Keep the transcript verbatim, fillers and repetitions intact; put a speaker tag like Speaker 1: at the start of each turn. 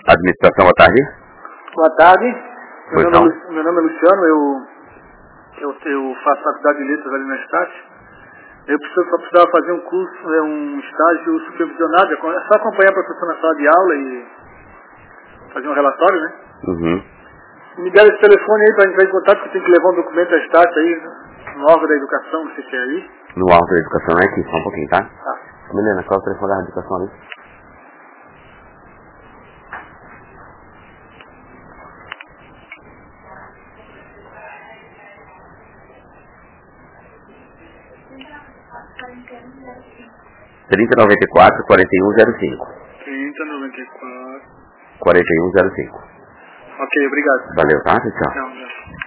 Speaker 1: Administração, boa tarde.
Speaker 2: Boa tarde. Meu
Speaker 1: nome,
Speaker 2: é, meu nome é Luciano, eu, eu, eu faço faculdade de letras ali na Estácio. Eu preciso, só precisava fazer um curso, um estágio supervisionado, é só acompanhar a professora na sala de aula e fazer um relatório, né?
Speaker 1: Uhum.
Speaker 2: Me deram esse telefone aí para entrar em contato, porque tem que levar um documento da Estácio aí, no órgão da educação, não sei se é aí.
Speaker 1: No órgão da educação, é aqui, só um pouquinho, tá?
Speaker 2: Tá.
Speaker 1: Milena, qual é o telefone da educação ali? trinta noventa e quatro, quarenta e um zero cinco.
Speaker 2: trinta noventa e quatro.
Speaker 1: quarenta e um zero cinco.
Speaker 2: Ok, obrigado.
Speaker 1: Valeu, tá? Tchau.
Speaker 2: Tchau, tchau.